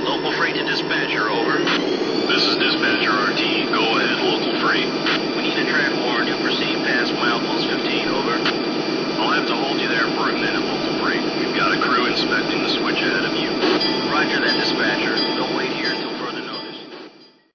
Local freight to dispatcher, over. This is dispatcher RT. Go ahead, local freight. We need a track warrant to proceed past mile